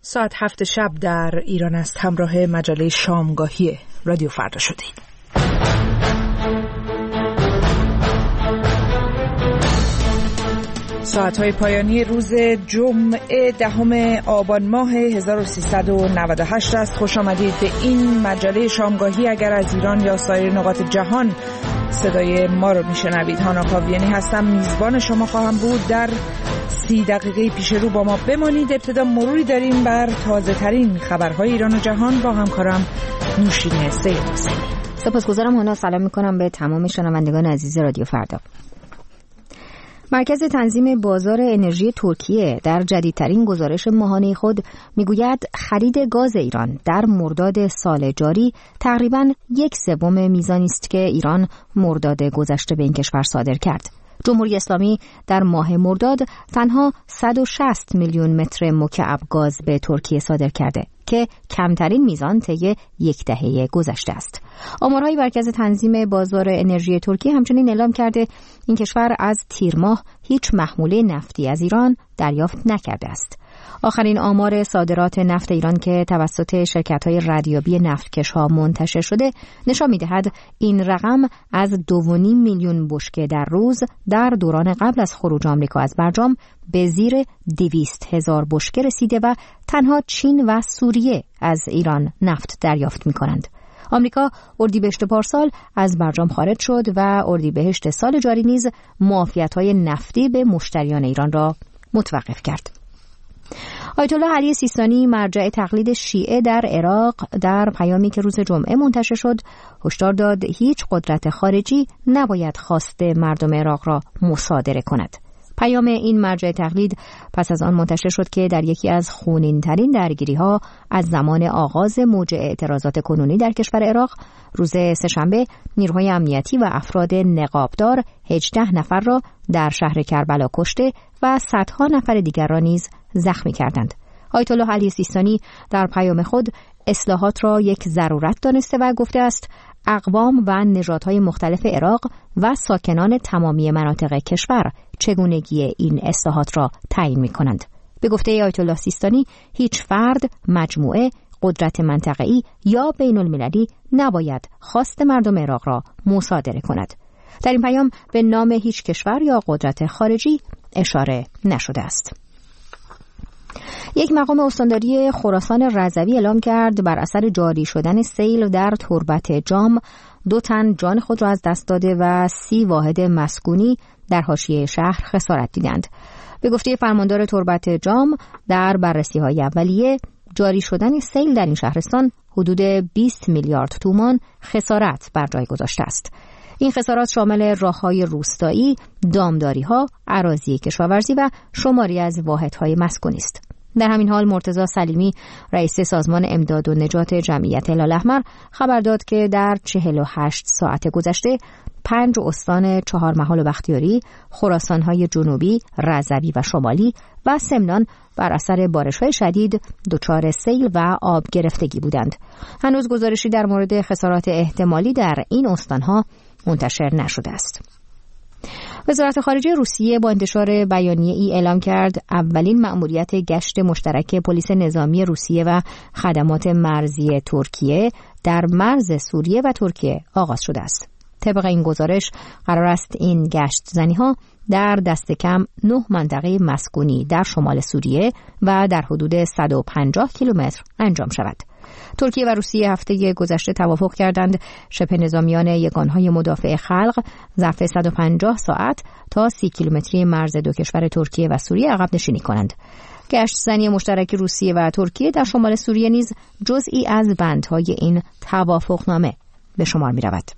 ساعت 7 شب در ایران است. همراه مجله شامگاهی رادیو فردا شدید. ساعت‌های پایانی روز جمعه 10 آبان ماه 1398 است. خوش آمدید به این مجله شامگاهی. اگر از ایران یا سایر نقاط جهان صدای ما رو میشنوید، هانا کاویانی هستم، میزبان شما خواهم بود. در 30 دقیقه پیش رو با ما بمانید. ابتدا مروری داریم بر تازه ترین خبرهای ایران و جهان با همکارم نوشین سیدحسینی. سپاسگزارم هانا. سلام میکنم به تمام شنوندگان عزیز رادیو فردا. مرکز تنظیم بازار انرژی ترکیه در جدیدترین گزارش ماهانه خود میگوید خرید گاز ایران در مرداد سال جاری تقریباً 1/3 میزانی است که ایران مرداد گذشته به این کشور صادر کرد. جمهوری اسلامی در ماه مرداد تنها 160 میلیون متر مکعب گاز به ترکیه صادر کرده که کمترین میزان طی یک دهه گذشته است. آمارهای مرکز تنظیم بازار انرژی ترکیه همچنین اعلام کرده این کشور از تیر ماه هیچ محموله نفتی از ایران دریافت نکرده است. آخرین آمار صادرات نفت ایران که توسط شرکت‌های ردیابی نفتکش‌ها منتشر شده نشان می‌دهد این رقم از 2.5 میلیون بشکه در روز در دوران قبل از خروج آمریکا از برجام به زیر 200,000 بشکه رسیده و تنها چین و سوریه از ایران نفت دریافت می‌کنند. آمریکا اردیبهشت پارسال از برجام خارج شد و اردیبهشت سال جاری نیز معافیت‌های نفتی به مشتریان ایران را متوقف کرد. آیت الله علی سیستانی مرجع تقلید شیعه در عراق در پیامی که روز جمعه منتشر شد هشدار داد هیچ قدرت خارجی نباید خواست مردم عراق را مصادره کند. پیام این مرجع تقلید پس از آن منتشر شد که در یکی از خونین‌ترین درگیری‌ها از زمان آغاز موج اعتراضات کنونی در کشور عراق روز سه‌شنبه نیروهای امنیتی و افراد نقابدار 18 نفر را در شهر کربلا کشته و صدها نفر دیگر را نیز زخمی کردند. آیت الله علی سیستانی در پیام خود اصلاحات را یک ضرورت دانسته و گفته است اقوام و نژادهای مختلف عراق و ساکنان تمامی مناطق کشور چگونگی این اصلاحات را تعیین می‌کنند. به گفته آیت الله سیستانی هیچ فرد، مجموعه، قدرت منطقه‌ای یا بین‌المللی نباید خواست مردم عراق را مصادره کند. در این پیام به نام هیچ کشور یا قدرت خارجی اشاره نشده است. یک مقام استانداری خراسان رضوی اعلام کرد بر اثر جاری شدن سیل در تربت جام 2 تن جان خود را از دست داده و 30 واحد مسکونی در حاشیه شهر خسارت دیدند. به گفته فرماندار تربت جام در بررسی‌های اولیه جاری شدن سیل در این شهرستان حدود 20 میلیارد تومان خسارت بر جای گذاشته است. این خسارات شامل راه‌های روستایی، دامداری‌ها، اراضی کشاورزی و شماری از واحدهای مسکونی است. در همین حال مرتضی سلیمی رئیس سازمان امداد و نجات جمعیت هلال‌احمر خبر داد که در 48 ساعت گذشته 5 استان 4 محال و بختیاری، خراسان‌های جنوبی، رضوی و شمالی و سمنان بر اثر بارش‌های شدید دچار سیل و آب گرفتگی بودند. هنوز گزارشی در مورد خسارات احتمالی در این استان‌ها منتشر نشده است. وزارت خارجه روسیه با انتشار بیانیه‌ای اعلام کرد اولین مأموریت گشت مشترک پلیس نظامی روسیه و خدمات مرزی ترکیه در مرز سوریه و ترکیه آغاز شده است. طبق این گزارش قرار است این گشت زنی‌ها در دست کم 9 منطقه مسکونی در شمال سوریه و در حدود 150 کیلومتر انجام شود. ترکیه و روسیه هفته گذشته توافق کردند شبه نظامیان یگانهای مدافع خلق ظرف 150 ساعت تا 30 کیلومتری مرز دو کشور ترکیه و سوریه عقب نشینی کنند. گشت زنی مشترک روسیه و ترکیه در شمال سوریه نیز جزئی از بندهای این توافقنامه به شمار می رود.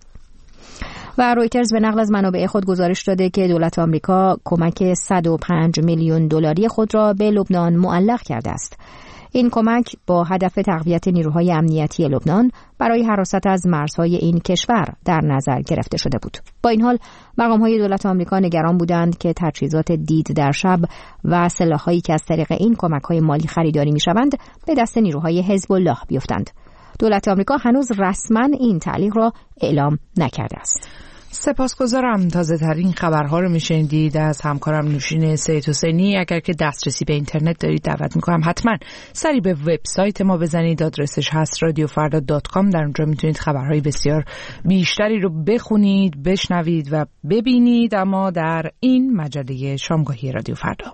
و رویترز به نقل از منابع خود گزارش داده که دولت آمریکا کمک 105 میلیون دلاری خود را به لبنان معلق کرده است. این کمک با هدف تقویت نیروهای امنیتی لبنان برای حراست از مرزهای این کشور در نظر گرفته شده بود. با این حال مقام‌های دولت آمریکا نگران بودند که تجهیزات دید در شب و سلاح‌هایی که از طریق این کمک‌های مالی خریداری می‌شوند به دست نیروهای حزب الله بیفتند. دولت آمریکا هنوز رسما این تعلیق را اعلام نکرده است. سپاسگزارم. تازه ترین خبرها رو میشنیدید از همکارم نوشین سید حسینی. اگر که دسترسی به اینترنت دارید دعوت میکنم حتما سری به وبسایت ما بزنید. آدرسش هست radiofarda.com. در اونجا میتونید خبرهای بسیار بیشتری رو بخونید، بشنوید و ببینید. اما در این مجله شامگاهی رادیو فردا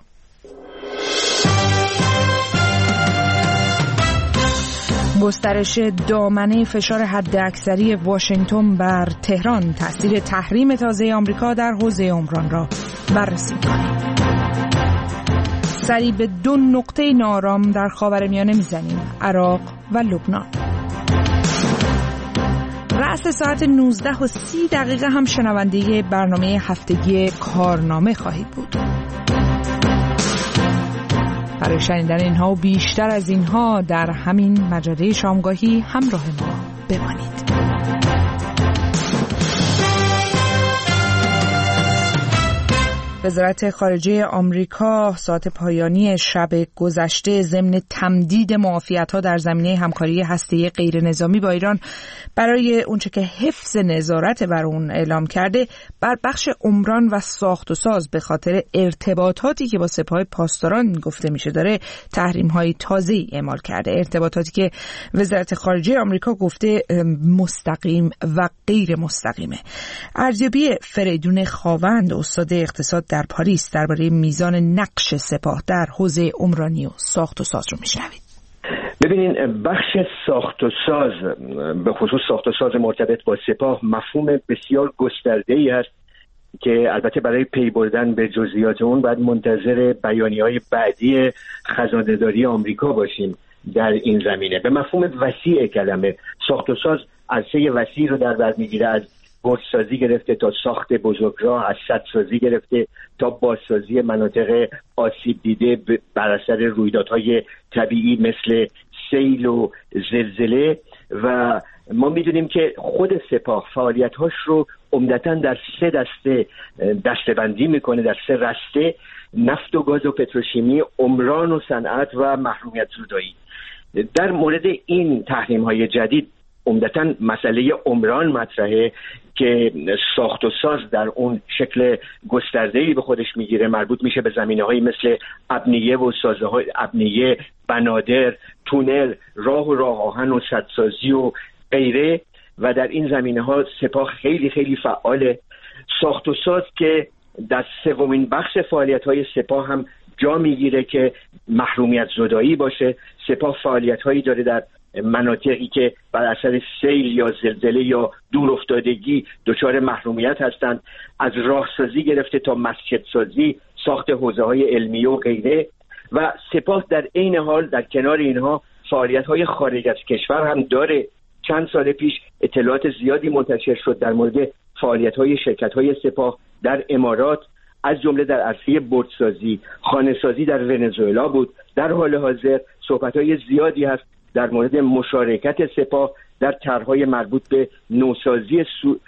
گسترش دامنه فشار حداکثری واشنگتن بر تهران، تاثیر تحریم تازه آمریکا در حوزه عمران را بررسی کنیم. سری به 2 نقطه ناآرام در خاورمیانه میزنیم، عراق و لبنان. رأس ساعت 19:30 هم شنونده برنامه هفتگی کارنامه خواهید بود. برای شنیدن اینها و بیشتر از اینها در همین مجله شامگاهی همراه ما بمانید. وزارت خارجه آمریکا ساعت پایانی شب گذشته ضمن تمدید معافیت‌ها در زمینه همکاری هسته‌ای غیر نظامی با ایران برای اونچه که حفظ نظارت بر اون اعلام کرده، بر بخش عمران و ساخت و ساز به خاطر ارتباطاتی که با سپاه پاسداران گفته میشه داره تحریم‌های تازه‌ای اعمال کرده. ارتباطاتی که وزارت خارجه آمریکا گفته مستقیم و غیر مستقیمه. ارزیابی فریدون خاوند، استاد اقتصاد در پاریس، درباره میزان نقش سپاه در حوزه عمرانی و ساخت و ساز رو میشنوید. ببینین، بخش ساخت و ساز، به خصوص ساخت و ساز مرتبط با سپاه، مفهوم بسیار گسترده‌ای است که البته برای پی بردن به جزئیات اون باید منتظر بیانیه‌های بعدی خزانه‌داری آمریکا باشیم. در این زمینه به مفهوم وسیع کلمه ساخت و ساز عرصه وسیع رو در بر میگیره، از برج‌سازی گرفته تا ساخت بزرگراه، از سدسازی گرفته تا بازسازی مناطق آسیب دیده بر اثر رویدادهای طبیعی مثل سیل و زلزله. و ما میدونیم که خود سپاه فعالیت‌هاش رو عمدتاً در 3 دسته‌بندی میکنه، در 3 رسته: نفت و گاز و پتروشیمی، عمران و صنعت و محرومیت زدایی. در مورد این تحریم‌های جدید عمدتاً مسئله عمران مطرحه که ساخت و ساز در اون شکل گسترده‌ای به خودش میگیره، مربوط میشه به زمینه‌هایی مثل ابنیه و سازه‌های ابنیه، بنادر، تونل، راه و راه آهن و سدسازی و غیره. و در این زمینه‌ها سپاه خیلی خیلی فعاله. ساخت و ساز که در 3مین بخش فعالیت‌های سپاه هم جا میگیره که محرومیت زدایی باشه. سپاه فعالیت‌هایی داره در مناطقی که بر اثر سیل یا زلزله یا دور افتادگی دچار محرومیت هستند، از راهسازی گرفته تا مسجدسازی، ساخت حوزه‌های علمیه و غیره. و سپاه در عین حال در کنار اینها فعالیت‌های خارج از کشور هم داره. چند سال پیش اطلاعات زیادی منتشر شد در مورد فعالیت‌های شرکت‌های سپاه در امارات، از جمله در عرصه برج‌سازی، خانه‌سازی در ونزوئلا بود. در حال حاضر صحبت‌های زیادی هست در مورد مشارکت سپاه در طرح‌های مربوط به نوسازی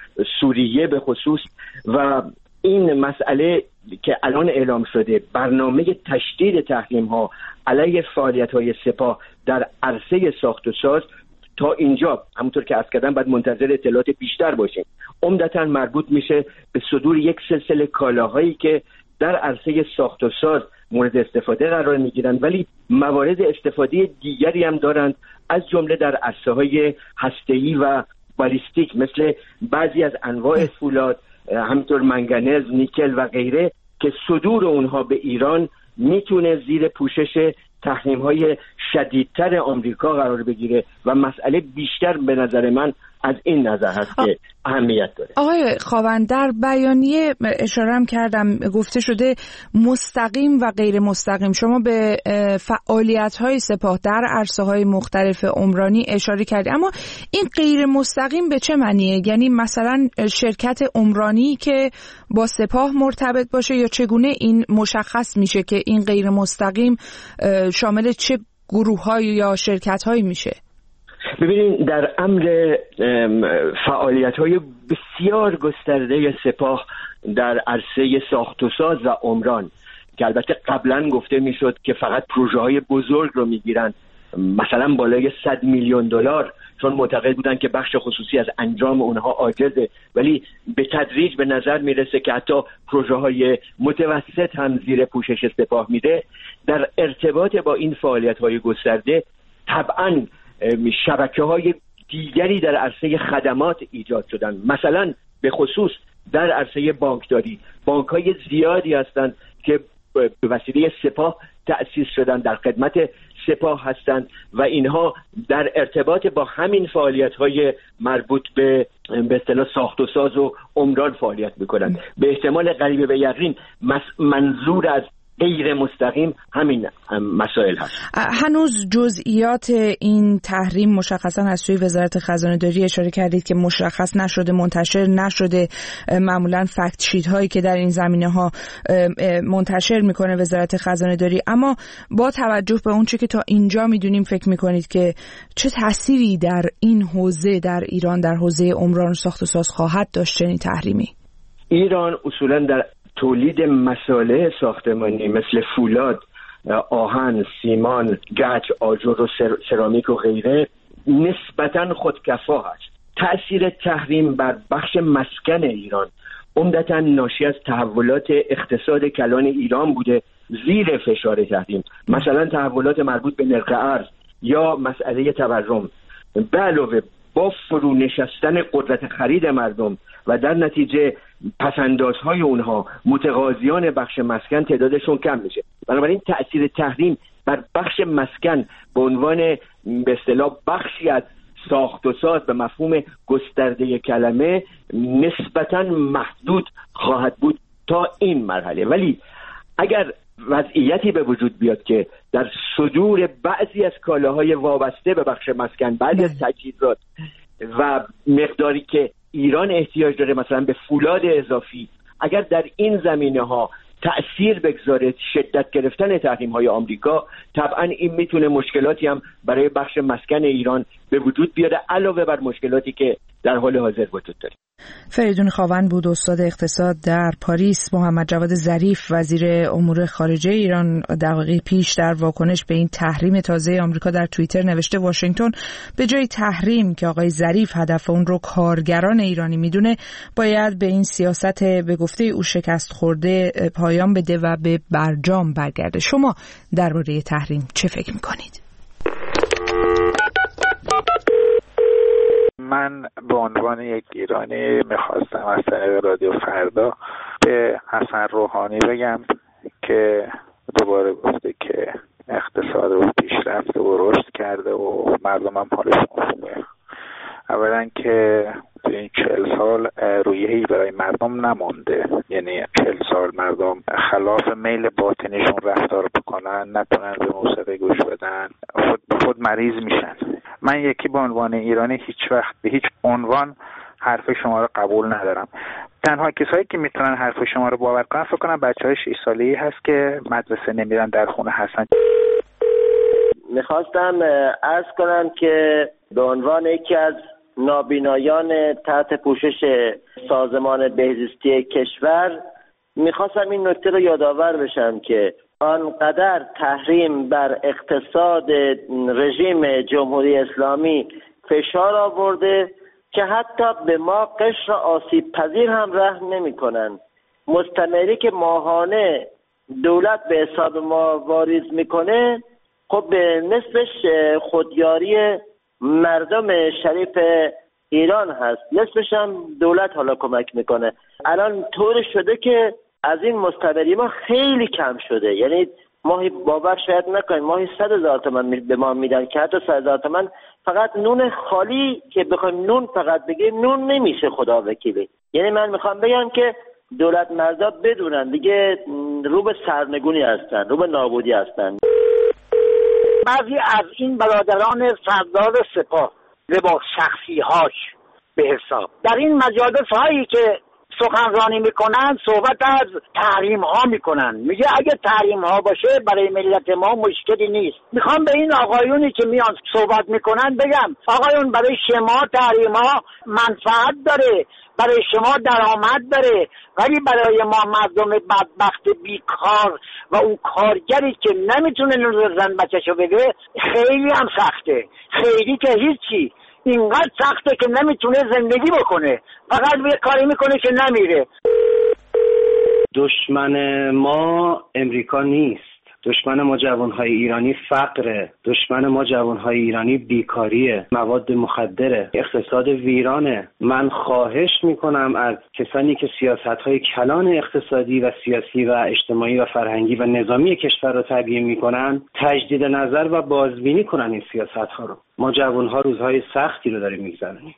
سوریه به خصوص. و این مسئله که الان اعلام شده، برنامه تشدید تحریم‌ها علیه فعالیت‌های سپاه در عرصه ساخت و ساز، تا اینجا همونطور که عرض کردم باید منتظر اطلاعات بیشتر باشیم. عمدتاً مربوط میشه به صدور یک سلسله کالاهایی که در عرصه ساخت و ساز مورد استفاده قرار میگیرند، ولی موارد استفاده دیگری هم دارند، از جمله در عرصه‌های هسته‌ای و بالیستیک، مثل بعضی از انواع فولاد، همینطور منگنز، نیکل و غیره، که صدور اونها به ایران میتونه زیر پوشش تحریم‌های شدیدتر آمریکا قرار بگیره و مسئله بیشتر به نظر من از این نظر هست که اهمیت داره. آقای خاوند، در بیانیه اشاره هم کردم، گفته شده مستقیم و غیر مستقیم. شما به فعالیت‌های سپاه در عرصه‌های مختلف عمرانی اشاره کردید، اما این غیر مستقیم به چه معنیه؟ یعنی مثلا شرکت عمرانی که با سپاه مرتبط باشه، یا چگونه این مشخص میشه که این غیر مستقیم شامل چه گروه‌های یا شرکت‌هایی میشه؟ ببینید، در امر فعالیت‌های بسیار گسترده سپاه در عرصه ساخت و ساز و عمران، که البته قبلا گفته میشد که فقط پروژه‌های بزرگ رو میگیرن، مثلا بالای 100 میلیون دلار چون معتقد بودن که بخش خصوصی از انجام اونها عاجزه، ولی به تدریج به نظر میرسه که حتی پروژه‌های متوسط هم زیر پوشش سپاه میره. در ارتباط با این فعالیت‌های گسترده طبعاً شبکه‌های دیگری در عرصه خدمات ایجاد شدن، مثلا به خصوص در عرصه بانکداری بانک‌های زیادی هستند که به وسیله سپاه تأسیس شدن، در خدمت سپاه هستند و اینها در ارتباط با همین فعالیت‌های مربوط به اصطلاح ساخت و ساز و عمران فعالیت می‌کنند. به احتمال قریب به یقین منظور از غیر مستقیم همین مسائل هست. هنوز جزئیات این تحریم مشخصا از سوی وزارت خزانه‌داری اشاره کردید که مشخص نشده، منتشر نشده. معمولا فکت شیت هایی که در این زمینه ها منتشر میکنه وزارت خزانه‌داری، اما با توجه به اون چه که تا اینجا میدونیم فکر میکنید که چه تأثیری در این حوزه در ایران در حوزه عمران و ساخت و ساز خواهد داشت چنین تحریمی؟ ایران اصولا در تولید مساله ساختمانی مثل فولاد، آهن، سیمان، گچ، آجر و سرامیک و غیره نسبتاً خودکفا است. تأثیر تحریم بر بخش مسکن ایران عمدتاً ناشی از تحولات اقتصاد کلان ایران بوده زیر فشار تحریم، مثلا تحولات مربوط به نرخ ارز یا مسئله تورم، به علاوه با فرو نشستن قدرت خرید مردم و در نتیجه پسندازهای اونها متقاضیان بخش مسکن تعدادشون کم میشه. بنابراین تأثیر تحریم بر بخش مسکن به عنوان به اصطلاح بخشی از ساخت و ساز به مفهوم گسترده کلمه نسبتاً محدود خواهد بود تا این مرحله. ولی اگر وضعیتی به وجود بیاد که در صدور بعضی از کالاهای وابسته به بخش مسکن، بعضی از تجهیزات و مقداری که ایران احتیاج داره مثلا به فولاد اضافی، اگر در این زمینه ها تأثیر بگذاره شدت گرفتن تحریم های آمریکا، طبعا این میتونه مشکلاتی هم برای بخش مسکن ایران به وجود بیاره علاوه بر مشکلاتی که در حال حاضر وجود داره. فریدون خاوند بود، استاد اقتصاد در پاریس. محمد جواد ظریف وزیر امور خارجه ایران دقیقه پیش در واکنش به این تحریم تازه آمریکا در توییتر نوشته واشنگتن به جای تحریم که آقای ظریف هدف اون رو کارگران ایرانی میدونه، باید به این سیاست به گفته او شکست خورده پایان بده و به برجام برگرده. شما درباره تحریم چه فکر میکنید؟ من به عنوان یک ایرانی میخواستم از طریق رادیو فردا به حسن روحانی بگم که دوباره گفته که اقتصاد رو پیشرفته و رشد کرده و مردم هم حالشون خوبه. اولا که تو این 40 سال رویه‌ای برای مردم نمونده، یعنی 40 سال مردم خلاف میل باطنشون رفتار بکنن، نتونن به موسیقی گوش بدن، خود مریض میشن. من یکی به عنوان ایرانی هیچ وقت به هیچ عنوان حرف شما رو قبول ندارم. تنها کسایی که میتونن حرف شما رو باور کنن فکر کنم بچهای 6 ساله‌ای هست که مدرسه نمیرن در خونه هستن. میخواستم عرض کنم که به عنوان یکی از نابینایان تحت پوشش سازمان بهزیستی کشور میخواستم این نکته رو یادآور بشم که آنقدر تحریم بر اقتصاد رژیم جمهوری اسلامی فشار آورده که حتی به ما قشر آسیب پذیر هم رحم نمی کنن. مستمری که ماهانه دولت به حساب ما واریز میکنه، خب به نصفش خودیاری مردم شریف ایران هست، نصفش هم دولت حالا کمک میکنه. الان طور شده که از این مستمری ما خیلی کم شده، یعنی ماهی باور شاید نکنید ماهی 100,000 تومان به ما میدن که حتی 100,000 تومان فقط نون خالی که بخوایم نون فقط بگیم نون نمیشه، خدا وکیلی. یعنی من میخوام بگم که دولت مردا بدونن دیگه رو به سرنگونی هستن، رو به نابودی هستن. بعضی از این برادران سردار سپاه و با شخصی‌هاش به حساب در این مجالس هایی که سخنرانی میکنن صحبت از تحریم ها میکنن، میگه اگه تحریم ها باشه برای ملت ما مشکلی نیست. میخوام به این آقایونی که میان صحبت میکنن بگم آقایون برای شما تحریم ها منفعت داره، برای شما درآمد داره، ولی برای ما مردم بدبخت بیکار و اون کارگری که نمیتونه نون زن بچه‌شو بده خیلی هم سخته، خیلی که هیچی. اینقدر سخته که نمیتونه زندگی بکنه، فقط یه کاری میکنه که نمیره. دشمن ما امریکا نیست، دشمن ما جوانهای ایرانی فقره، دشمن ما جوانهای ایرانی بیکاریه، مواد مخدره، اقتصاد ویرانه. من خواهش میکنم از کسانی که سیاستهای کلان اقتصادی و سیاسی و اجتماعی و فرهنگی و نظامی کشور رو تبیین میکنن تجدید نظر و بازبینی کنن این سیاستها رو. ما جوانها روزهای سختی رو داریم میگذرونیم.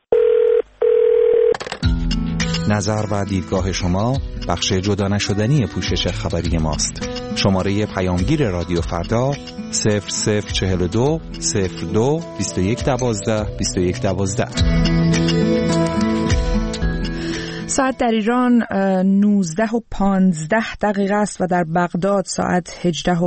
نظر و دیدگاه شما بخش جدا نشدنی پوشش خبری ماست. شماره پیامگیر رادیو فردا 0042 02 2112 2112. ساعت در ایران 19:15 است و در بغداد ساعت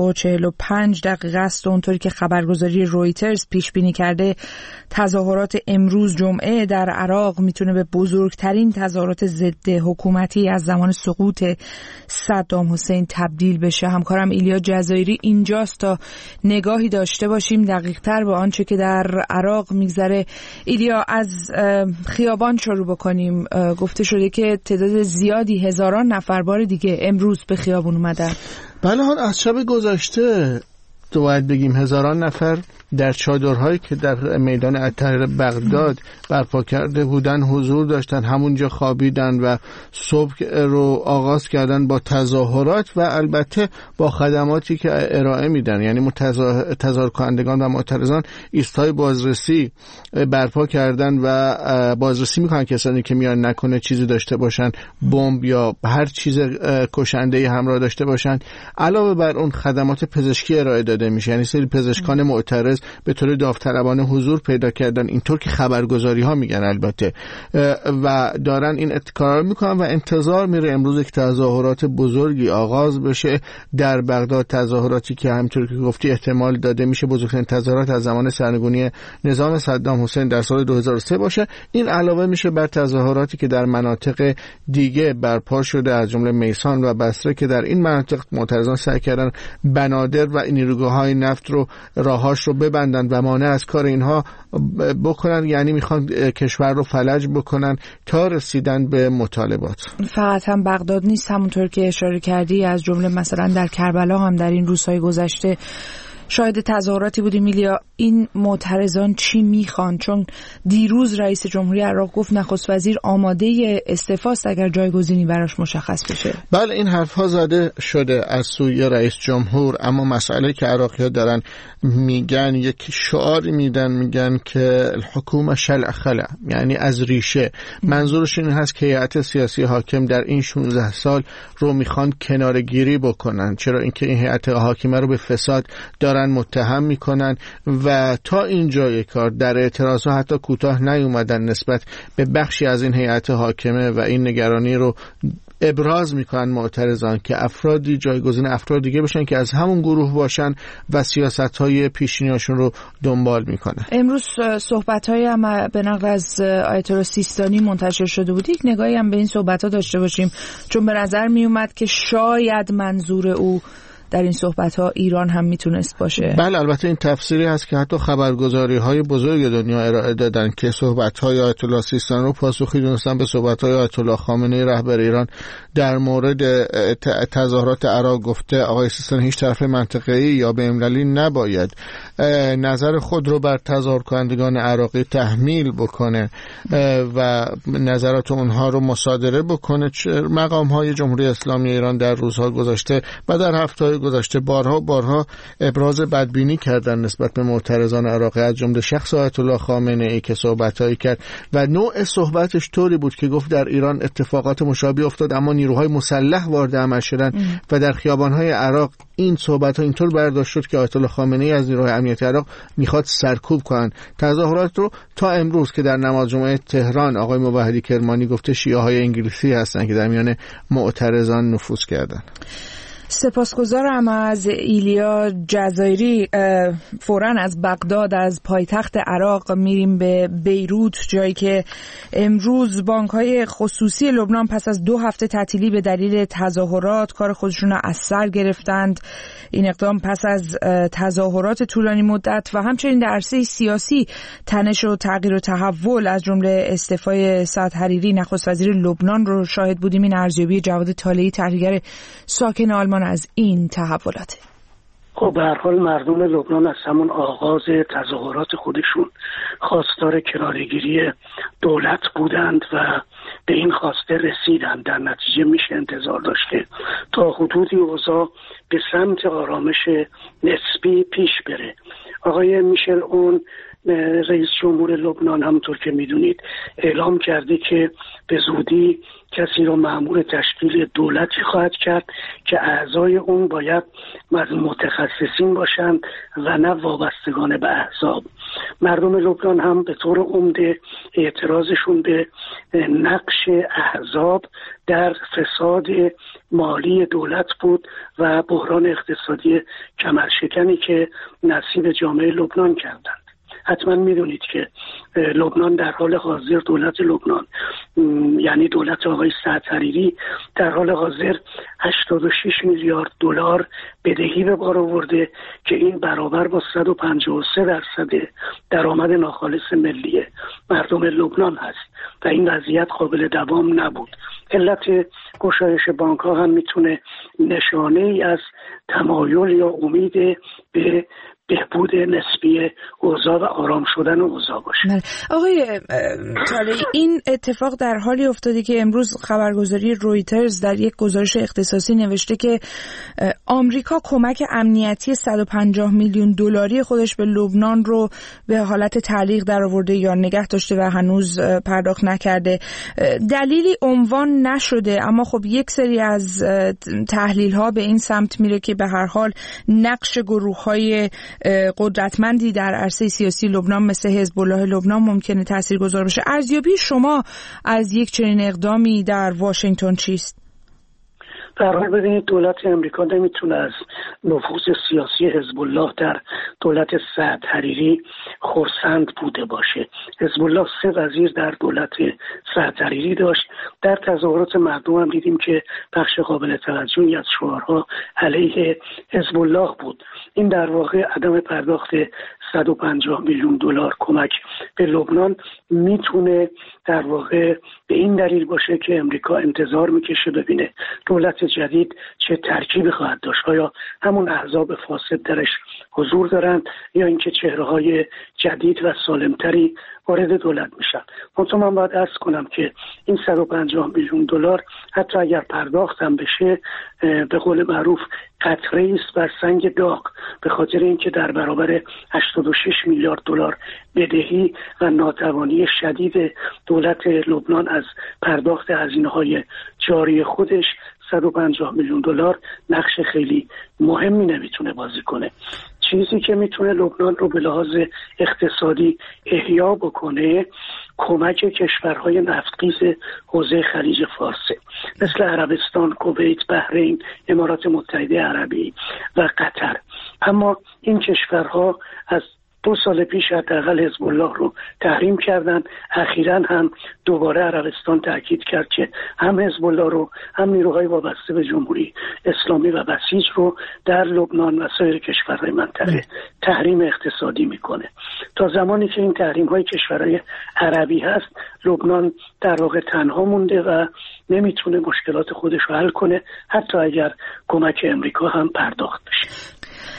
18:45 است. اونطوری که خبرگزاری رویترز پیش بینی کرده تظاهرات امروز جمعه در عراق میتونه به بزرگترین تظاهرات ضد حکومتی از زمان سقوط صدام حسین تبدیل بشه. همکارم ایلیا جزایری اینجاست تا نگاهی داشته باشیم دقیق‌تر به آنچه که در عراق میگذره. ایلیا، از خیابان شروع بکنیم. گفته شده که تعداد زیادی، هزاران نفر بار دیگه امروز به خیابون اومدن. بله، از شب گذشته باید بگیم هزاران نفر در چادرهایی که در میدان التحریر بغداد برپا کرده بودن حضور داشتن، همونجا خوابیدن و صبح رو آغاز کردن با تظاهرات و البته با خدماتی که ارائه میدن. یعنی تظاهر کنندگان و معترضان ایستگاه بازرسی برپا کردن و بازرسی میکنن کسانی که میان نکنه چیزی داشته باشن، بمب یا هر چیز کشنده‌ای همراه داشته باشن. علاوه بر اون خدمات پزشکی ارائه داده میشه، یعنی سری پزشکان معترض به طور داوطلبانه حضور پیدا کردن، اینطور که خبرگزاری ها میگن البته، و دارن این کارا رو میکنن و انتظار میره امروز یک تظاهرات بزرگی آغاز بشه در بغداد. تظاهراتی که همونطور که گفتی احتمال داده میشه بزرگترین تظاهرات از زمان سرنگونی نظام صدام حسین در سال 2003 باشه. این علاوه میشه بر تظاهراتی که در مناطق دیگه برپا شده از جمله میسان و بصره که در این مناطق معترضان سعی کردن بنادر و نیروگاه‌های نفت رو راهاش رو ببندن و مانع از کار اینها بکنن. یعنی میخوان کشور رو فلج بکنن تا رسیدن به مطالبات. فقط هم بغداد نیست، همونطور که اشاره کردی از جمله مثلا در کربلا هم در این روزهای گذشته شاهد تظاهراتی بودیم. ایلیا، این معترضان چی میخوان؟ چون دیروز رئیس جمهوری عراق گفت نخست وزیر آماده استعفاست اگر جایگزینی براش مشخص بشه. بله، این حرفها زده شده از سوی رئیس جمهور، اما مسئله که عراقی‌ها دارن میگن، یک شعاری میگن که الحکومه شلع خلع، یعنی از ریشه. منظورش این هست که هیئت سیاسی حاکم در این 16 سال رو میخوان کناره‌گیری بکنن. چرا؟ اینکه این هیئت حاکمه رو به فساد دارن متهم میکنن و تا اینجای کار در اعتراضها حتی کوتاه نیومدن نسبت به بخشی از این هیئت حاکمه و این نگرانی رو ابراز میکنن معترضان که افرادی جایگزین افراد دیگه بشن که از همون گروه باشن و سیاست‌های پیشینیاشون رو دنبال میکنن. امروز صحبت‌های هم به نقل از آیت الله سیستانی منتشر شده بود. یک نگاهی هم به این صحبت‌ها داشته باشیم، چون به نظر میومد که شاید منظور او در این صحبت‌ها ایران هم میتونست باشه. بله، البته این تفسیری هست که حتی خبرگزاری‌های بزرگ دنیا ارائه دادن که صحبت‌های آیت الله سیستانی رو پاسخی دونستن به صحبت‌های آیت الله خامنه‌ای رهبر ایران در مورد تظاهرات عراق. گفته آقای سیستانی هیچ طرف منطقه‌ای یا بین‌المللی نباید نظر خود رو بر تظاهر کنندگان عراقی تحمیل بکنه و نظرات اونها رو مصادره بکنه. مقام‌های جمهوری اسلامی ایران در روزها گذشته و در هفته‌های گذشته بارها ابراز بدبینی کردن نسبت به معترضان عراقی، از جمله شخص آیت الله خامنه‌ای که صحبت‌هایی کرد و نوع صحبتش طوری بود که گفت در ایران اتفاقات مشابهی افتاد اما نیروهای مسلح وارد عمل شدن و در خیابان‌های عراق این صحبت‌ها اینطور برداشت شد که آیت الله خامنه‌ای از نیروهای امنیتی عراق میخواد سرکوب کنن. تظاهرات رو تا امروز که در نماز جمعه تهران آقای موحدی کرمانی گفته شیعه‌های انگلیسی هستن که در میان معترضان نفوذ کردن. سپاسگزارم از ایلیا جزایری. فوراً از بغداد، از پایتخت عراق میریم به بیروت، جایی که امروز بانک‌های خصوصی لبنان پس از 2 هفته تعطیلی به دلیل تظاهرات کار خودشون را از سر گرفتند. این اقدام پس از تظاهرات طولانی مدت و همچنین در عرصه سیاسی تنش و تغییر و تحول، از جمله استعفای سعد حریری نخست وزیر لبنان رو شاهد بودیم. این ارزیابی جواد طالعی، تحلیلگر ساکن آلمان، از این تحولات. خب به هر حال مردم لبنان از همون آغاز تظاهرات خودشون خواستار کناره‌گیری دولت بودند و به این خواسته رسیدند. در نتیجه میشه انتظار داشت که تا حدودی اوضاع به سمت آرامش نسبی پیش بره. آقای میشل اون رئیس جمهور لبنان همونطور که میدونید اعلام کرده که به زودی کسی رو مأمور تشکیل دولتی خواهد کرد که اعضای اون باید متخصصین باشند و نه وابستگان به احزاب. مردم لبنان هم به طور عمده اعتراضشون به نقش احزاب در فساد مالی دولت بود و بحران اقتصادی کمرشکنی که نصیب جامعه لبنان کردند. حتما میدونید که لبنان در حال حاضر، دولت لبنان یعنی دولت آقای سعد حریری، در حال حاضر 86 میلیارد دلار بدهی به بار آورده که این برابر با 153% درآمد ناخالص ملی مردم لبنان هست و این وضعیت قابل دوام نبود. علت گشایش بانک ها هم میتونه نشانه ای از تمایل یا امید به بهبود نسبی اوضاع و آرام شدن اوضاع باشه. آقای طالعی، این اتفاق در حالی افتاده که امروز خبرگزاری رویترز در یک گزارش اختصاصی نوشته که آمریکا کمک امنیتی 150 میلیون دلاری خودش به لبنان رو به حالت تعلیق درآورده یا نگه داشته و هنوز پرداخت نکرده. دلیلی عنوان نشده، اما خب یک سری از تحلیل ها به این سمت میره که به هر حال نقش گروه‌های قدرتمندی در عرصه سیاسی لبنان مثل حزب الله لبنان ممکنه تاثیرگذار باشه. ارزیابی شما از یک چنین اقدامی در واشنگتن چیست؟ در حال ببینید دولت امریکا نمیتونه از نفوذ سیاسی حزب الله در دولت سعد حریری خرسند بوده باشه. حزب الله 3 وزیر در دولت سعد حریری داشت. در تظاهرات مردم هم دیدیم که بخش قابل توجهی از شعارها علیه حزب الله بود. این در واقع عدم پرداخت 150 میلیون دلار کمک به لبنان میتونه در واقع به این دلیل باشه که امریکا انتظار میکشه ببینه دولت جدید چه ترکیبی خواهد داشت. آیا همون احزاب فاسد درش حضور دارند یا اینکه چهره‌های جدید و سالمتری وارد دولت میشن. منتها من باید عرض کنم که این 150 میلیون دلار حتی اگر پرداخت هم بشه به قول معروف قطره است بر سنگ داغ، به خاطر اینکه در برابر 86 میلیارد دلار بدهی و ناتوانی شدید دولت لبنان از پرداخت هزینه‌های جاری خودش 150 میلیون دلار نقش خیلی مهمی نمیتونه بازی کنه. چیزی که میتونه لبنان رو به لحاظ اقتصادی احیا بکنه کمک کشورهای نفتخیز حوزه خلیج فارس مثل عربستان، کویت، بحرین، امارات متحده عربی و قطر. اما این کشورها از 2 سال پیش حداقل حزب الله رو تحریم کردن. اخیراً هم دوباره عربستان تاکید کرد که هم حزب الله رو هم نیروهای وابسته به جمهوری اسلامی و بسیج رو در لبنان و سایر کشورهای منطقه تحریم اقتصادی میکنه. تا زمانی که این تحریم های کشورهای عربی هست لبنان در واقع تنها مونده و نمیتونه مشکلات خودش رو حل کنه حتی اگر کمک امریکا هم پرداخت بشه.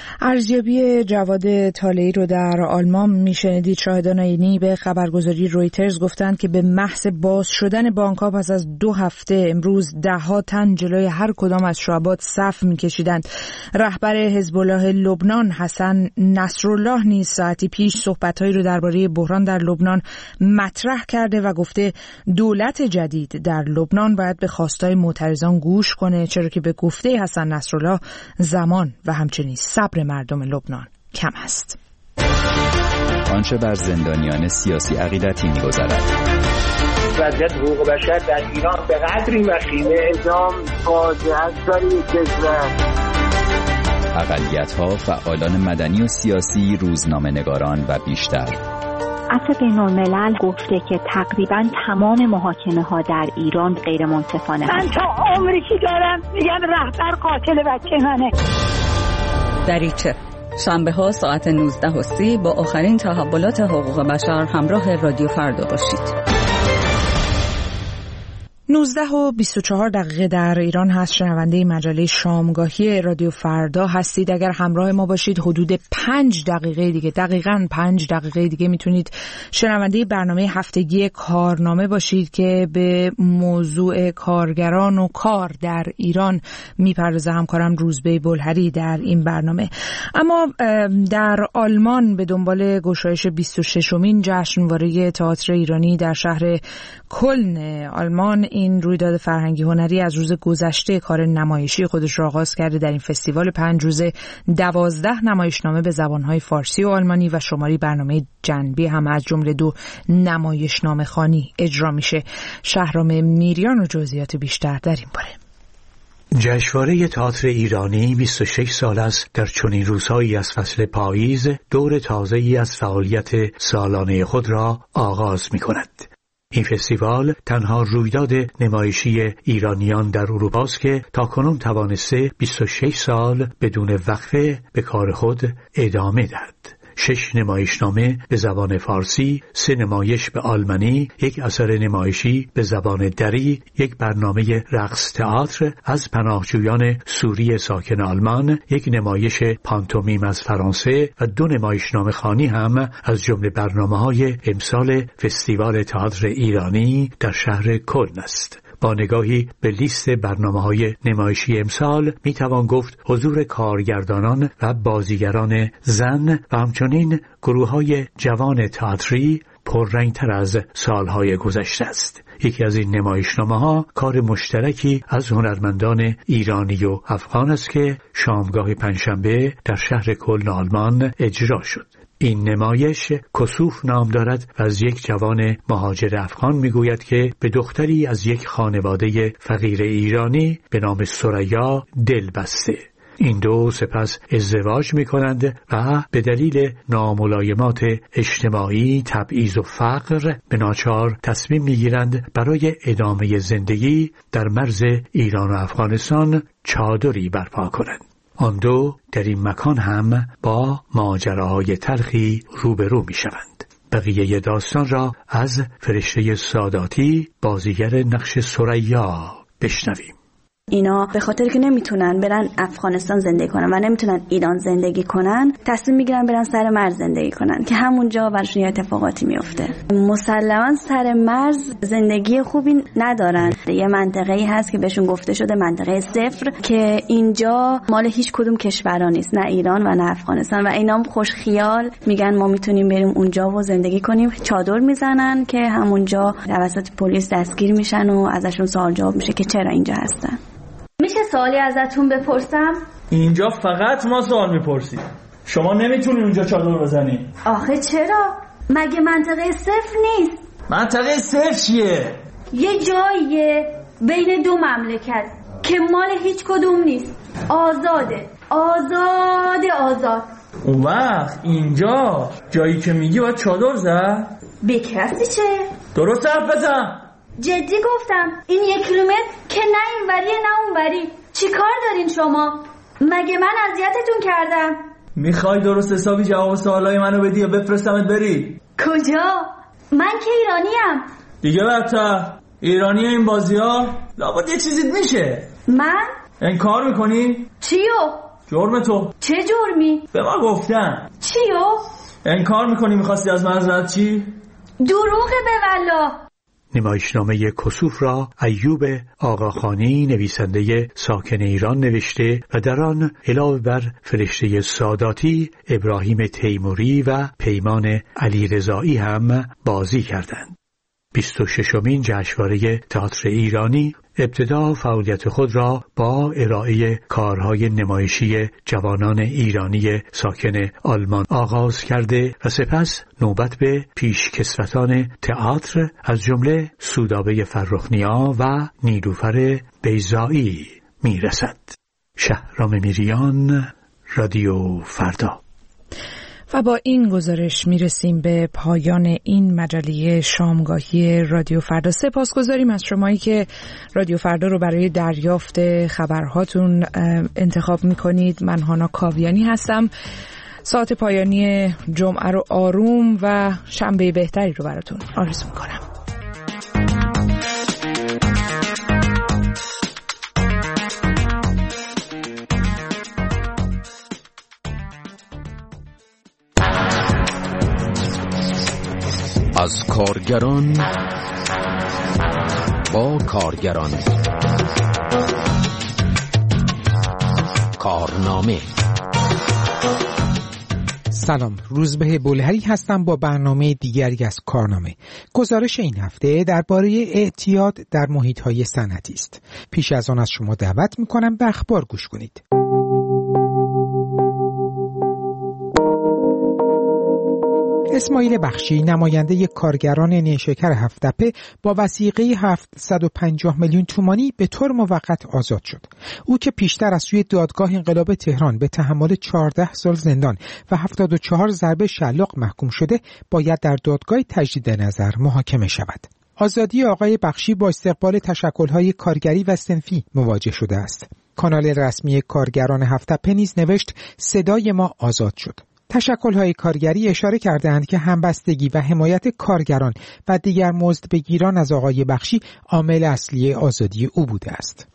ارزیابی جواد طالعی رو در آلمان میشنیدید. شاهدان عینی به خبرگزاری رویترز گفتند که به محض باز شدن بانک‌ها پس از 2 هفته امروز 10 تن جلوی هر کدام از شعبات صف میکشیدند. رهبر حزب الله لبنان حسن نصرالله نیز ساعتی پیش صحبت‌هایی رو درباره بحران در لبنان مطرح کرده و گفته دولت جدید در لبنان باید به خواستای معترضان گوش کنه، چرا که به گفته حسن نصرالله زمان و همچنین صبر مردم لبنان کم است. آنچه بر زندانیان سیاسی عقیدتی می‌گذرد. وضعیت حقوق بشر در ایران به قدری وخیمه اعدام فاجعه است برای کشور. اقلیت‌ها، فعالان مدنی و سیاسی، روزنامه‌نگاران و بیشتر. عفو بین‌الملل گفته که تقریباً تمام محاکمه‌ها در ایران غیر منصفانه. من تا عمری که دارم میگم رهبر قاتل بچه منه. دریچه شنبه‌ها ساعت 19:30 با آخرین تحولات حقوق بشر همراه رادیو فردا باشید. 19:24 در ایران هست. شنونده مجله شامگاهی رادیو فردا هستید. اگر همراه ما باشید حدود 5 دقیقه دیگه، دقیقاً 5 دقیقه دیگه میتونید شنونده برنامه هفتگی کارنامه باشید که به موضوع کارگران و کار در ایران میپردازه همکارم روزبه بلهری در این برنامه. اما در آلمان به دنبال گشایش 26مین جشنواره تئاتر ایرانی در شهر کلن آلمان، این رویداد فرهنگی هنری از روز گذشته کار نمایشی خودش را آغاز کرده. در این فستیوال 5 روزه 12 نمایشنامه به زبانهای فارسی و آلمانی و شماری برنامه جنبی هم از جمله 2 نمایشنامه خوانی اجرا میشه. شهرام میریان و جزئیات بیشتر در این باره. جشنواره تئاتر ایرانی 26 سال است در چنین روزهایی از فصل پاییز دور تازه‌ای از فعالیت سالانه خود را آغاز می‌کند. این فستیوال تنها رویداد نمایشی ایرانیان در اروپا است که تاکنون توانسته 26 سال بدون وقفه به کار خود ادامه دهد. 6 نمایشنامه به زبان فارسی، 3 نمایش به آلمانی، 1 اثر نمایشی به زبان دری، 1 برنامه رقص تئاتر از پناهجویان سوری ساکن آلمان، 1 نمایش پانتومیم از فرانسه و 2 نمایشنامه خوانی هم از جمله برنامه‌های امسال فستیوال تئاتر ایرانی در شهر کلن است. با نگاهی به لیست برنامه‌های نمایشی امسال میتوان گفت حضور کارگردانان و بازیگران زن و همچنین گروه‌های جوان تئاتری پررنگتر از سالهای گذشته است. یکی از این نمایشنامه‌ها کار مشترکی از هنرمندان ایرانی و افغان است که شامگاه پنجشنبه در شهر کلن آلمان اجرا شد. این نمایش کسوف نام دارد و از یک جوان مهاجر افغان میگوید که به دختری از یک خانواده فقیر ایرانی به نام ثریا دل بسته. این 2 سپس ازدواج می‌کنند و به دلیل ناملایمات اجتماعی، تبعیض و فقر به ناچار تصمیم می‌گیرند برای ادامه زندگی در مرز ایران و افغانستان چادری برپا کنند. آن 2 در این مکان هم با ماجراهای تلخی روبرو می شوند. بقیه داستان را از فرشته ساداتی بازیگر نقش ثریا بشنویم. اینا به خاطر که نمیتونن برن افغانستان زندگی کنن و نمیتونن ایران زندگی کنن، تصمیم میگیرن برن سر مرز زندگی کنن که همونجا براشون یه اتفاقاتی میفته. مسلماً سر مرز زندگی خوبی ندارن. یه منطقه‌ای هست که بهشون گفته شده منطقه صفر که اینجا مال هیچ کدوم کشورا نیست، نه ایران و نه افغانستان، و اینا هم خوش خیال میگن ما میتونیم بریم اونجا و زندگی کنیم. چادر میزنن که همونجا توسط پلیس دستگیر میشن و ازشون سوال جواب میشه که چرا اینجا هستن. میشه سوالی ازتون بپرسم؟ اینجا فقط ما سوال میپرسیم. شما نمیتونی اونجا چادر بزنی. آخه چرا؟ مگه منطقه صفر نیست؟ منطقه صفر چیه؟ یه جاییه بین 2 مملکت که مال هیچ کدوم نیست. آزاده. آزاد. اون وقت اینجا جایی که میگی باید چادر زد؟ به کسی چه؟ درست حرف بزن. جدی گفتم. این 1 کیلومتر که نه اینوریه نه اونوری. چی کار دارین شما؟ مگه من اذیتتون کردم؟ میخوای درست حسابی جواب سوالای منو بدی یا بفرستمت بری؟ کجا؟ من که ایرانیم. دیگه بدتر. ایرانی این بازی‌ها لابد یه چیزی میشه. من؟ انکار میکنی؟ چیو؟ جرم تو. چه جرمی؟ به ما گفتن. چیو؟ انکار میکنی میخواستی از مرز رد چی؟ دروغه به والله. نمایشنامه کسوف را ایوب آقاخانی نویسنده ساکن ایران نوشته و در آن علاوه بر فرشته ساداتی، ابراهیم تیموری و پیمان علیرضایی هم بازی کردند. 26مین جشنواره تئاتر ایرانی ابتدا فعالیت خود را با ارائه کارهای نمایشی جوانان ایرانی ساکن آلمان آغاز کرده و سپس نوبت به پیشکسوتان تئاتر از جمله سودابه فرخنیا و نیلوفر بیضایی میرسد. شهرام میریان، رادیو فردا. و با این گزارش میرسیم به پایان این مجله شامگاهی رادیو فردا. سپاسگزاریم از شمایی که رادیو فردا رو برای دریافت خبرهاتون انتخاب میکنید. من هانا کاویانی هستم. ساعت پایانی جمعه رو آروم و شنبه بهتری رو براتون آرزو میکنم. از کارگران با کارگران. کارنامه. سلام، روزبه بولهری هستم با برنامه دیگری از کارنامه. گزارش این هفته درباره اعتیاد در محیط‌های صنعتی است. پیش از آن از شما دعوت می‌کنم به اخبار گوش کنید. اسماعیل بخشی، نماینده کارگران نیشکر هفت‌تپه، با وثیقه 750 میلیون تومانی به طور موقت آزاد شد. او که پیشتر از سوی دادگاه انقلاب تهران به تحمل 14 سال زندان و 74 ضربه شلاق محکوم شده، باید در دادگاه تجدید نظر محاکمه شود. آزادی آقای بخشی با استقبال تشکل‌های کارگری و صنفی مواجه شده است. کانال رسمی کارگران هفت‌تپه نیز نوشت صدای ما آزاد شد. تشکل‌های کارگری اشاره کردند که همبستگی و حمایت کارگران و دیگر مزدبگیران از آقای بخشی عامل اصلی آزادی او بوده است.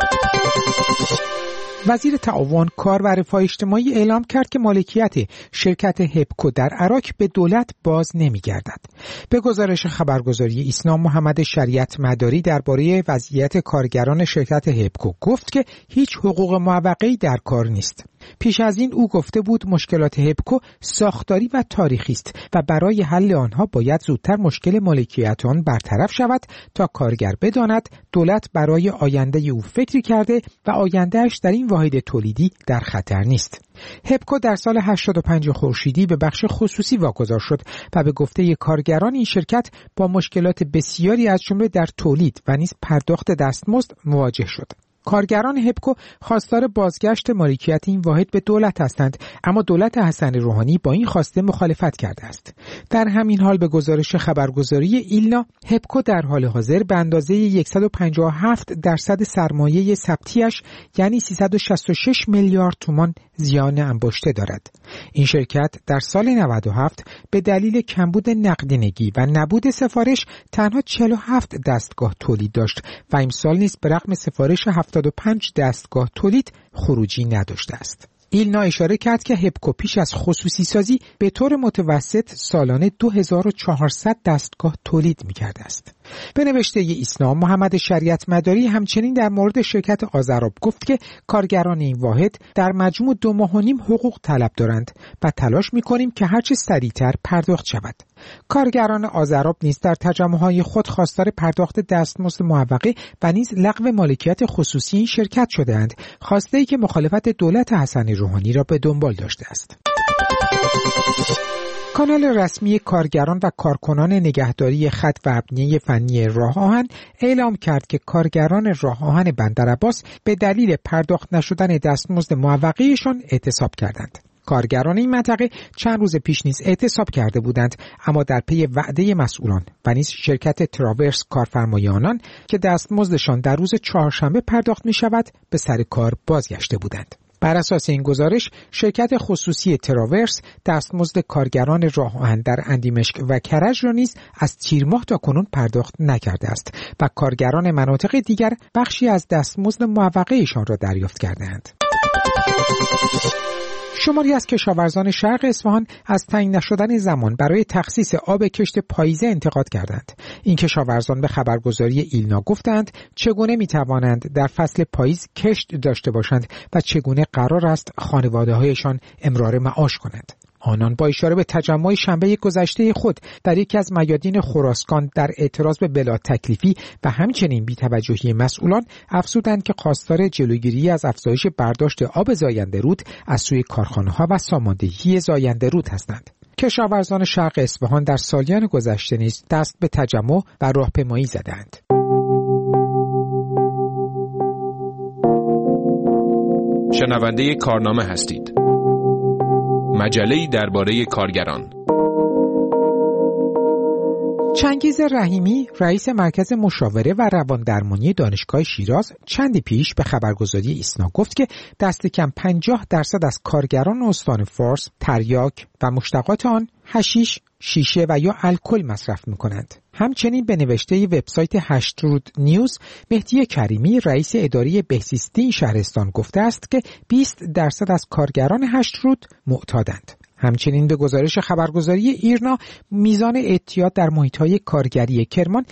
وزیر تعاون، کار و رفاه اجتماعی اعلام کرد که مالکیت شرکت هپکو در عراق به دولت باز نمی‌گردد. به گزارش خبرگزاری ایسنا، محمد شریعت مداری درباره وضعیت کارگران شرکت هپکو گفت که هیچ حقوق موقعی در کار نیست. پیش از این او گفته بود مشکلات هپکو ساختاری و تاریخی است و برای حل آنها باید زودتر مشکل مالکیت آن برطرف شود تا کارگر بداند دولت برای آینده او فکری کرده و آیندهش در این واحد تولیدی در خطر نیست. هپکو در سال 85 خورشیدی به بخش خصوصی واگذار شد و به گفته کارگران این شرکت با مشکلات بسیاری از جمله در تولید و نیز پرداخت دستمزد مواجه شد. کارگران هپکو خواستار بازگشت مالکیت این واحد به دولت هستند، اما دولت حسن روحانی با این خواسته مخالفت کرده است. در همین حال به گزارش خبرگزاری ایلنا، هپکو در حال حاضر به اندازه 157% سرمایه ثبتیش یعنی 366 میلیارد تومان زیان انباشته دارد. این شرکت در سال 97 به دلیل کمبود نقدینگی و نبود سفارش تنها 47 دستگاه تولید داشت و امسال نیز به رغم سفارش 75 دستگاه تولید خروجی نداشته است. ایلنا اشاره کرد که هپکو پیش از خصوصی سازی به طور متوسط سالانه 2400 دستگاه تولید می‌کرده است. به نوشته ایسنا، محمد شریعت مداری همچنین در مورد شرکت آذراب گفت که کارگران این واحد در مجموع 2.5 ماه حقوق طلب دارند و تلاش می‌کنیم که هرچه سریعتر پرداخت شود. کارگران آذراب نیز در تجمع‌های خود خواستار پرداخت دستمزد معوقه و نیز لغو مالکیت خصوصی این شرکت شده‌اند، خواسته‌ای که مخالفت دولت حسن روحانی را به دنبال داشته است. کانال رسمی کارگران و کارکنان نگهداری خط و ابنیه فنی راه آهن اعلام کرد که کارگران راه آهن بندرعباس به دلیل پرداخت نشدن دستمزد معوقه‌شان اعتصاب کردند. کارگران این منطقه چند روز پیش نیز اعتصاب کرده بودند، اما در پی وعده مسئولان و نیز شرکت تراورس کارفرمای آنان که دستمزدشان در روز چهارشنبه پرداخت می شود به سر کار بازگشته بودند. بر اساس این گزارش، شرکت خصوصی تراورس دستمزد کارگران راه آهن در اندیمشک و کرج را نیز از تیر ماه تا کنون پرداخت نکرده است و کارگران مناطق دیگر بخشی از دستمزد معوقه‌شان را دریافت کرده‌اند. شماری از کشاورزان شرق اصفهان از تنگ نشدن زمان برای تخصیص آب کشت پاییزه انتقاد کردند. این کشاورزان به خبرگزاری ایلنا گفتند چگونه میتوانند در فصل پاییز کشت داشته باشند و چگونه قرار است خانواده‌هایشان امرار معاش کنند. آنان با اشاره به تجمع شنبه گذشته خود در یکی از میادین خراسان در اعتراض به بلا تکلیفی و همچنین بی‌توجهی مسئولان افزودند که خواستار جلوگیری از افزایش برداشت آب زاینده رود از سوی کارخانه‌ها و ساماندهی زاینده رود هستند. کشاورزان شرق اصفهان در سالیان گذشته نیز دست به تجمع و راهپیمایی زدند. شنونده کارنامه هستید. مجله‌ای درباره کارگران. چنگیز رحیمی رئیس مرکز مشاوره و رواندرمانی دانشگاه شیراز چندی پیش به خبرگزاری ایسنا گفت که دست کم 50% از کارگران استان فارس تریاک و مشتقات آن حشیش، شیشه و یا الکل مصرف می‌کنند. همچنین به نوشته وبسایت 8 رود نیوز مهدی کریمی رئیس اداره بهزیستی شهرستان گفته است که 20% از کارگران 8 رود معتادند. همچنین به گزارش خبرگزاری ایرنا میزان اعتیاد در محیط‌های کارگری کرمان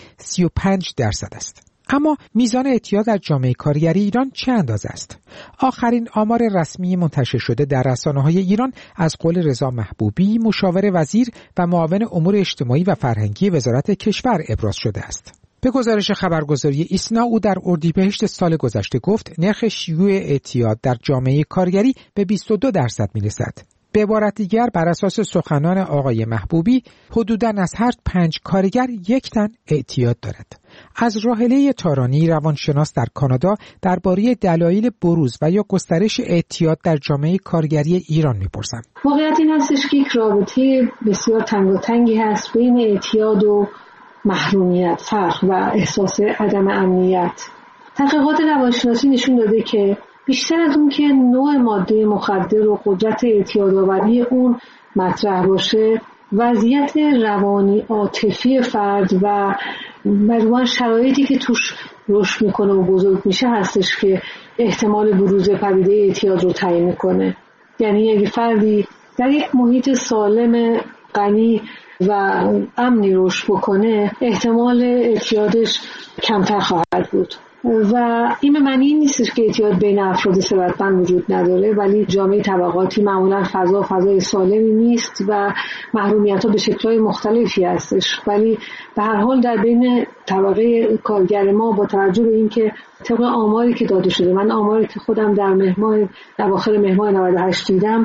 35% است. اما میزان اعتیاد در جامعه کارگری ایران چه اندازه است؟ آخرین آمار رسمی منتشر شده در رسانه‌های ایران از قول رضا محبوبی مشاور وزیر و معاون امور اجتماعی و فرهنگی وزارت کشور ابراز شده است. به گزارش خبرگزاری ایسنا او در اردیبهشت سال گذشته گفت نرخ شیوع اعتیاد در جامعه کارگری به 22% میرسد. به عبارت دیگر بر اساس سخنان آقای محبوبی حدوداً از هر 5 کارگر یک تن اعتیاد دارد. از راهله تارانی روانشناس در کانادا درباره دلایل بروز و یا گسترش اعتیاد در جامعه کارگری ایران میپرسم. واقعیت این هستش که یک رابطه بسیار تنگاتنگی هست بین اعتیاد و محرومیت، فقر و احساس عدم امنیت. تحقیقات روانشناسی نشون داده که بیشتر از اون که نوع ماده مخدر و قدرت اعتیادآوری اون مطرح باشه، وضعیت روانی عاطفی فرد و مجموعاً شرایطی که توش رشد میکنه و بزرگ میشه هستش که احتمال بروز پدیده اعتیاد رو تعیین میکنه. یعنی اگه فردی در یک محیط سالم، غنی و امنی رشد بکنه، احتمال اعتیادش کمتر خواهد بود. و این به معنی این نیستش که اعتیاد بین افراد ثروتمند وجود نداره، ولی جامعه طبقاتی معمولا فضای سالمی نیست و محرومیت‌ها به شکل‌های مختلفی هستش. ولی به هر حال در بین طبقه کارگر ما با توجه به اینکه طبق آماری که داده شده، من آماری که خودم در اواخر مهر ماه 98 دیدم،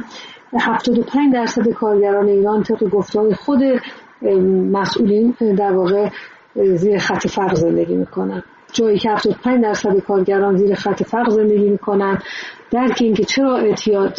75% کارگران ایران طبق گفته‌های خود مسئولین در واقع زیر خط فقر زندگی میکنن. جایی که 75% کارگران زیر خط فقر زندگی میکنن. درک این که چرا اعتیاد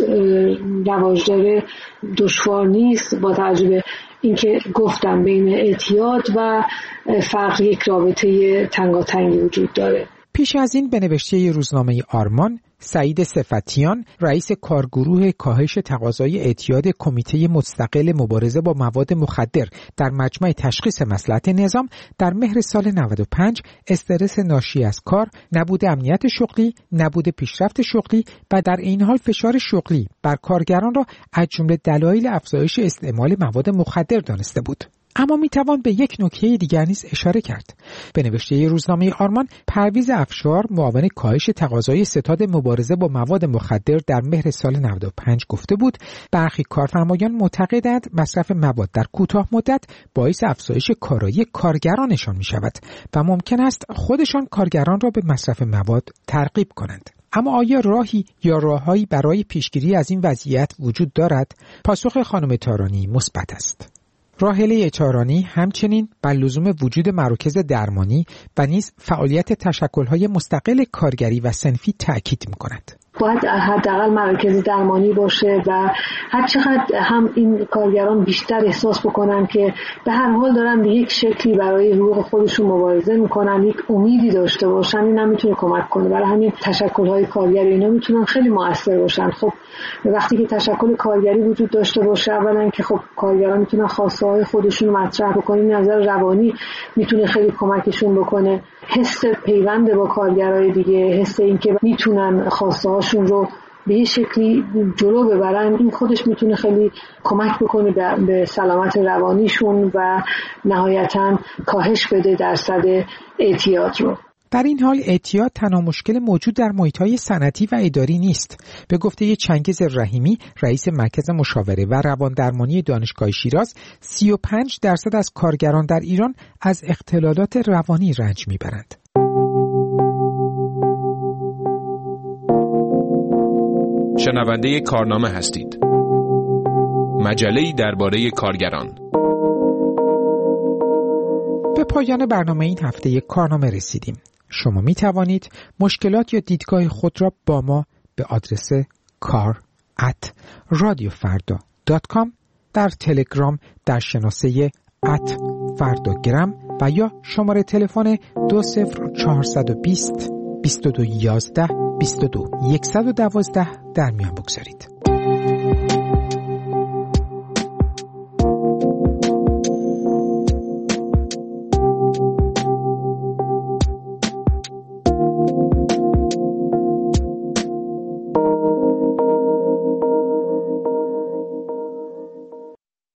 رواج داره دشوار نیست، با توجه به اینکه گفتم بین اعتیاد و فقر یک رابطه تنگاتنگی وجود داره. پیش از این به نوشته روزنامه آرمان، سعید صفتیان رئیس کارگروه کاهش تقاضای اعتیاد کمیته مستقل مبارزه با مواد مخدر در مجمع تشخیص مصلحت نظام در مهر سال 95 استرس ناشی از کار، نبود امنیت شغلی، نبود پیشرفت شغلی و در این حال فشار شغلی بر کارگران را از جمله دلایل افزایش استعمال مواد مخدر دانسته بود. اما میتوان به یک نکته دیگر نیز اشاره کرد. به نوشته روزنامه آرمان، پرویز افشار معاون کاهش تقاضای ستاد مبارزه با مواد مخدر در مهر سال 95 گفته بود برخی کارفرمایان معتقدند مصرف مواد در کوتاه مدت باعث افزایش کارایی کارگرانشان می شود و ممکن است خودشان کارگران را به مصرف مواد ترغیب کنند. اما آیا راهی یا راههایی برای پیشگیری از این وضعیت وجود دارد؟ پاسخ خانم تارانی مثبت است. راهله تارانی همچنین بر لزوم وجود مراکز درمانی و نیز فعالیت تشکل‌های مستقل کارگری و صنفی تأکید می‌کند. باید حداقل مراکز درمانی باشه و هر چقدر هم این کارگران بیشتر احساس بکنن که به هر حال دارن به یک شکلی برای حقوق خودشون مبارزه میکنن، یک امیدی داشته باشن، این هم میتونه کمک کنه. برای همین تشکل‌های کارگری اینا میتونن خیلی موثر باشن. خب وقتی که تشکل کارگری وجود داشته باشه، اولا که خب کارگران میتونن خواسته‌های خودشون مطرح بکنن، نظر روانی میتونه خیلی کمکشون بکنه، حس پیوند با کارگرای دیگه، حس اینکه میتونن خواسته‌هاشون رو به یه شکلی جلو ببرن، این خودش میتونه خیلی کمک بکنه به سلامت روانیشون و نهایتاً کاهش بده درصد اعتیاد رو. در این حال اعتیاد تنها مشکل موجود در محیط‌های صنعتی و اداری نیست. به گفته چنگیز رحیمی، رئیس مرکز مشاوره و رواندرمانی دانشگاه شیراز، 35% از کارگران در ایران از اختلالات روانی رنج میبرند. شنونده کارنامه هستید. مجله‌ای درباره کارگران. به پایان برنامه این هفته کارنامه رسیدیم. شما می توانید مشکلات یا دیدگاه خود را با ما به آدرس kar@radiofarda.com در تلگرام در شناسه @fardagram و یا شماره تلفن 20420 2211 22 112 در میان بگذارید.